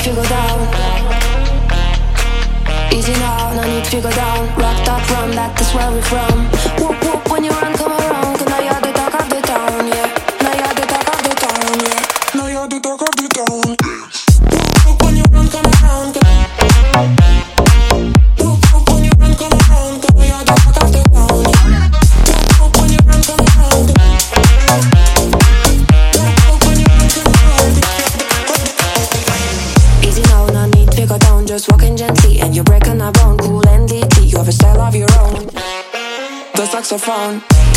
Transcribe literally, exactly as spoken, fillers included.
to go down. Easy now, no need to go down. Rock that run, that is where we're from. Whoop whoop when you run, come around. Cause now you're the talk of the town, yeah. Now you're the talk of the town, yeah. Now you're the talk of the town. Whoop whoop when you run, come around. Whoop whoop when you run, come around. Cause now you're the talk of the town, yeah. Whoop whoop when you run, come around. Whoop whoop when you run, come around. Easy now, no need to go down. Just walking gently and you're breaking a bone. Cool and deeply, you have a style of your own. The saxophone.